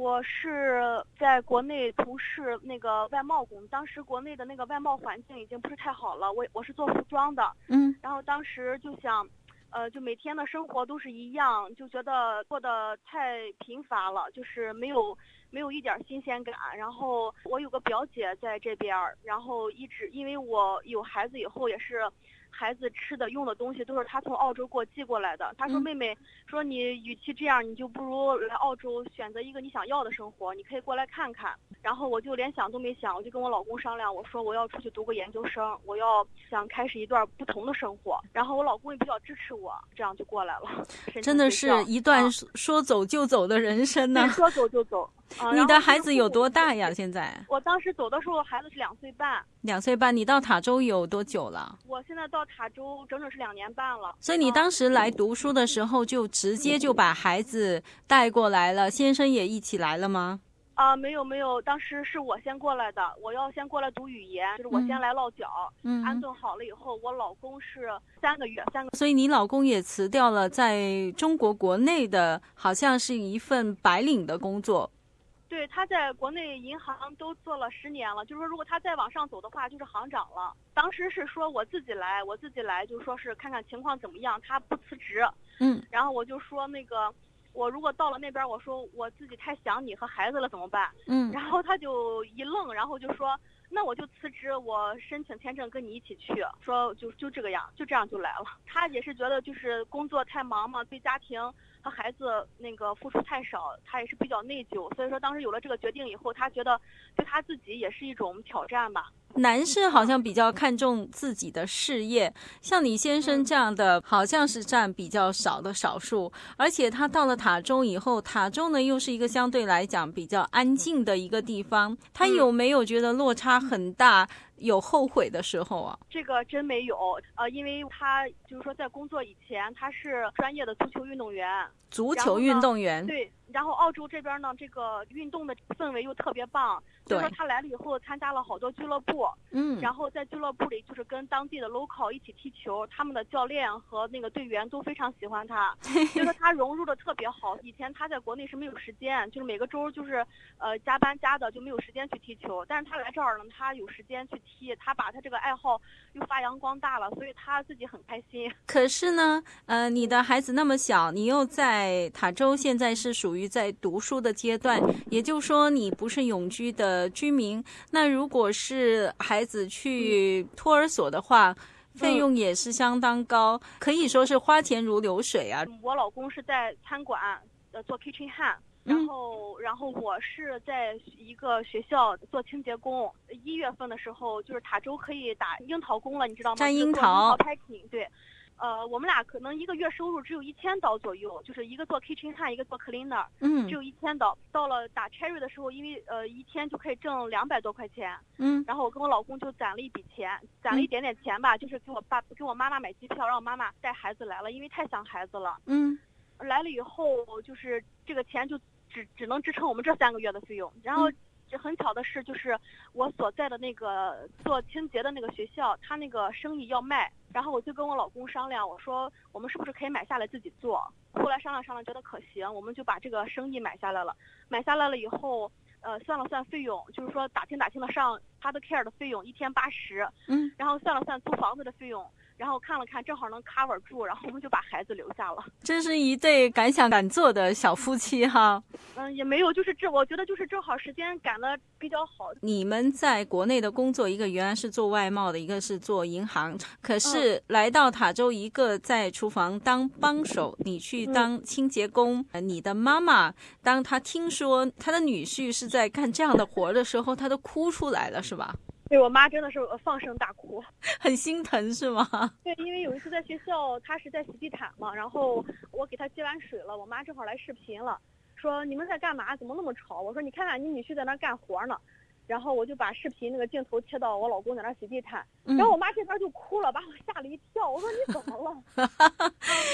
我是在国内从事那个外贸工，当时国内的那个外贸环境已经不是太好了，我是做服装的，然后当时就想，就每天的生活都是一样，就觉得过得太贫乏了，就是没有一点新鲜感。然后我有个表姐在这边，然后一直因为我有孩子以后也是。孩子吃的用的东西都是他从澳洲给我寄过来的。他说妹妹说你与其这样，你就不如来澳洲选择一个你想要的生活，你可以过来看看。然后我就连想都没想，我就跟我老公商量，我说我要出去读个研究生，我要想开始一段不同的生活。然后我老公也比较支持我，这样就过来了。 真的是一段说走就走的人生呢。 说走就走。 你的孩子有多大呀？现在？ 我当时走的时候，孩子是2岁半。 2岁半，你到塔州有多久了？ 我现在到塔州整整是2年半了。 所以你当时来读书的时候，就直接就把孩子带过来了，先生也一起来了吗？ 没有，当时是我先过来的，我要先过来读语言，就是我先来落脚，安顿好了以后，我老公是3个月。 所以你老公也辞掉了在中国国内的，好像是一份白领的工作。 对，他在国内银行都做了10年了，就是说如果他再往上走的话，就是行长了。当时是说我自己来，就说是看看情况怎么样，他不辞职。然后我就说那个，我如果到了那边，我说我自己太想你和孩子了怎么办？然后他就一愣，然后就说那我就辞职，我申请签证跟你一起去。说就这个样，就这样就来了。他也是觉得就是工作太忙嘛，对家庭和孩子那个付出太少，他也是比较内疚，所以说当时有了这个决定以后，他觉得对他自己也是一种挑战吧。 男士好像比较看重自己的事业，像你先生这样的好像是占比较少的少数，而且他到了塔州以后，塔州呢又是一个相对来讲比较安静的一个地方，他有没有觉得落差很大，有后悔的时候啊？ 这个真没有，因为他就是说在工作以前他是专业的足球运动员。 足球运动员。 对，然后澳洲这边呢，这个运动的氛围又特别棒，所以说他来了以后参加了好多俱乐部，然后在俱乐部里就是跟当地的 local 一起踢球，他们的教练和那个队员都非常喜欢他，就说他融入的特别好。以前他在国内是没有时间，就是每个周就是加班加的就没有时间去踢球，但是他来这儿呢，他有时间去踢，他把他这个爱好又发扬光大了，所以他自己很开心。 可是呢，你的孩子那么小，你又在塔州现在是属于在读书的阶段，也就是说你不是永居的居民。那如果是孩子去托儿所的话，费用也是相当高，可以说是花钱如流水啊。 我老公是在餐馆做 kitchen hand。然后我是在一个学校做清洁工。1月份的时候，就是塔州可以打樱桃工了，你知道吗？ 摘樱桃。 对。我们俩可能一个月收入只有$1000左右，就是一个做 kitchen hand， 一个做 cleaner，只有$1000。到了打 cherry 的时候，因为一天就可以挣200多块钱，然后我跟我老公就攒了一笔钱，攒了一点点钱吧，就是给我妈妈买机票，让我妈妈带孩子来了，因为太想孩子了。来了以后，就是这个钱就只能支撑我们这3个月的费用，然后。很巧的是，就是我所在的那个做清洁的那个学校，他那个生意要卖，然后我就跟我老公商量，我说我们是不是可以买下来自己做？后来商量觉得可行，我们就把这个生意买下来了。买下来了以后，算了算费用，就是说打听的上他的 care 的费用1天80，然后算了算租房子的费用。然后看了看，正好能 cover 住，然后我们就把孩子留下了。 这是一对敢想敢做的小夫妻哈。 也没有，就是我觉得就是正好时间赶得比较好。 你们在国内的工作，一个原来是做外贸的，一个是做银行，可是来到塔州，一个在厨房当帮手，你去当清洁工。你的妈妈当她听说她的女婿是在干这样的活的时候，她都哭出来了，是吧？ 对，我妈真的是放声大哭， 很心疼是吗？ 对，因为有一次在学校，她是在洗地毯嘛，然后我给她接完水了，我妈正好来视频了，说你们在干嘛？怎么那么吵？我说你看看你女婿在那干活呢。然后我就把视频那个镜头切到我老公在那洗地毯，然后我妈这边就哭了，把我吓了一跳。我说你怎么了？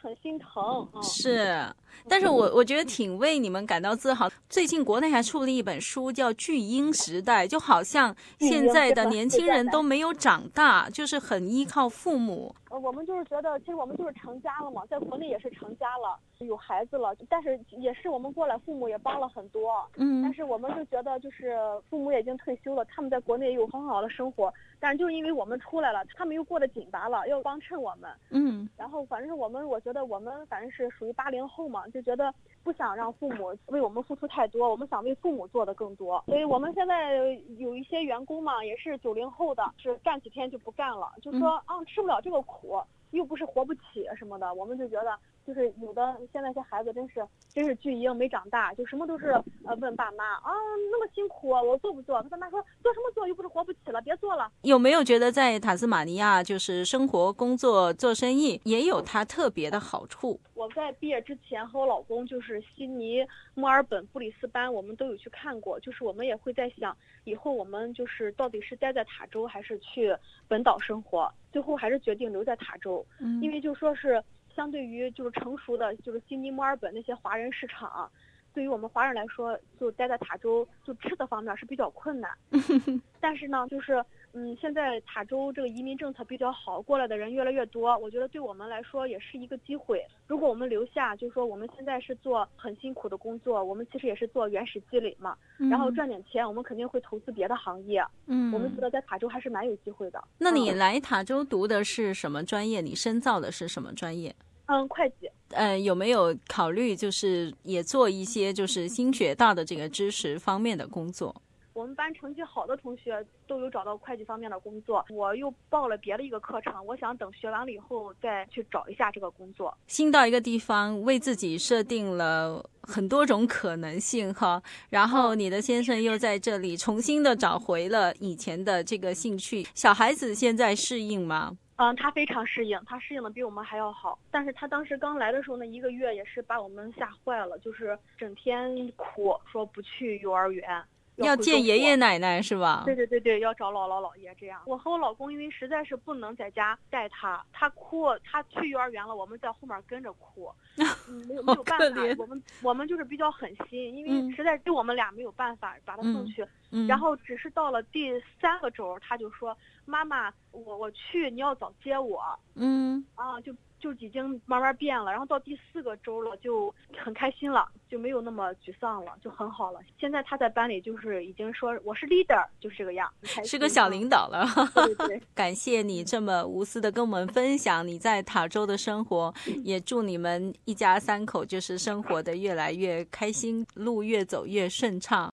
很心疼。 是，但是我觉得挺为你们感到自豪。最近国内还出了一本书叫《巨婴时代》，就好像现在的年轻人都没有长大，就是很依靠父母。 我们就是觉得，其实我们就是成家了嘛，在国内也是成家了，有孩子了，但是也是我们过来，父母也帮了很多。但是我们就觉得，就是父母也已经退休了，他们在国内也有很好的生活，但是就是因为我们出来了，他们又过得紧巴了，要帮衬我们。然后反正我觉得我们反正是属于80后嘛，就觉得不想让父母为我们付出太多，我们想为父母做的更多。所以我们现在有一些员工嘛，也是90后的，是干几天就不干了，就说吃不了这个苦，又不是活不起什么的。我们就觉得就是有的现在这些孩子真是巨婴没长大，就什么都是问爸妈那么辛苦我做不做？他爸妈说做什么做，又不是活不起了，别做了。 有没有觉得在塔斯马尼亚就是生活工作做生意也有它特别的好处？ 我在毕业之前和我老公就是悉尼、墨尔本、布里斯班我们都有去看过，就是我们也会在想以后我们就是到底是待在塔州还是去本岛生活，最后还是决定留在塔州。因为就说是相对于就是成熟的就是悉尼、墨尔本那些华人市场，对于我们华人来说，就待在塔州就吃的方面是比较困难。但是呢，就是现在塔州这个移民政策比较好，过来的人越来越多，我觉得对我们来说也是一个机会。如果我们留下，就是说我们现在是做很辛苦的工作，我们其实也是做原始积累嘛，然后赚点钱，我们肯定会投资别的行业。我们觉得在塔州还是蛮有机会的。 那你来塔州读的是什么专业？你深造的是什么专业？ 会计。 有没有考虑就是也做一些就是新学到的这个知识方面的工作？ 我们班成绩好的同学都有找到会计方面的工作，我又报了别的一个课程，我想等学完了以后再去找一下这个工作。 新到一个地方，为自己设定了很多种可能性哈，然后你的先生又在这里重新的找回了以前的这个兴趣。小孩子现在适应吗？ 他非常适应，他适应的比我们还要好。但是他当时刚来的时候那1个月也是把我们吓坏了，就是整天哭，说不去幼儿园， 要见爷爷奶奶是吧？ 对，要找姥姥姥爷这样。我和我老公因为实在是不能在家带他，他哭，他去幼儿园了，我们在后面跟着哭，没有办法，我们就是比较狠心，因为实在对我们俩没有办法把他送去。然后只是到了第3个周，他就说妈妈，我去，你要早接我。就已经慢慢变了，然后到第4个周了就很开心了，就没有那么沮丧了，就很好了。现在他在班里就是已经说我是 leader， 就是这个样， 是个小领导了。 对， 感谢你这么无私的跟我们分享你在塔州的生活，也祝你们一家3口就是生活的越来越开心，路越走越顺畅。